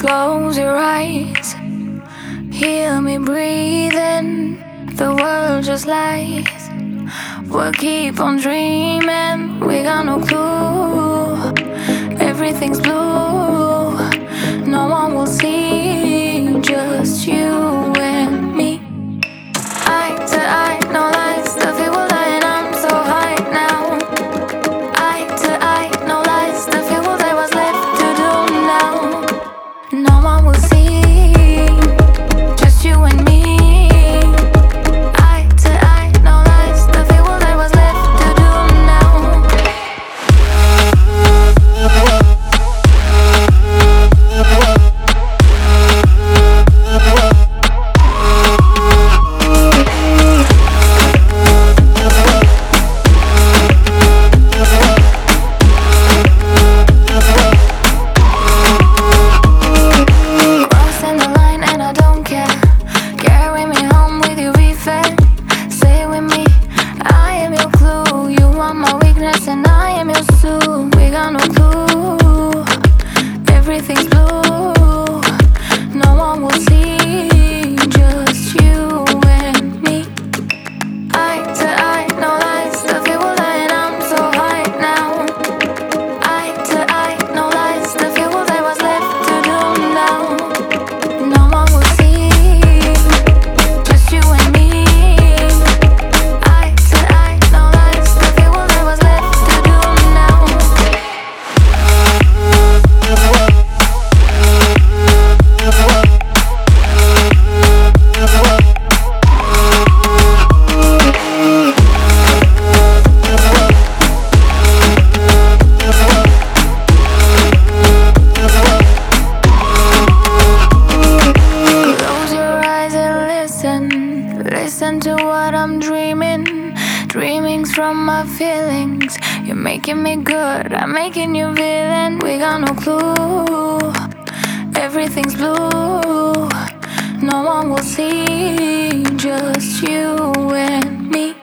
close your eyes, hear me breathing. The world just lies. We'll keep on dreaming. We got no clue. Everything's blue. No one will see. Just you and me. Eye to eye, no lies. The fear will die and I'm so high now. Eye to eye, no lies. The fear will die. What's left to do now? No one will see. Just you and me. Eye to eye, no lies. The fear will die. What's left to do now? Crossing the line and I don't care. Carry me home with you, be fair. Stay with me, I am your clue. You are my weakness and I am your soul. We got no clue. Everything's blue. No one will see. Just you and me. Eye to eye, no lies. The fear will die and I'm so high now. Eye to eye, no lies. The fear will die. What's left to do now? No one will see. Just you and me. Eye to eye, no lies. The fear will die. What's left to do now? Close your eyes and listen. Listen to what I'm dreaming. Dreamings from my feelings. You're making me good, I'm making you villain. We got no clue. Everything's blue. No one will see. Just you and me.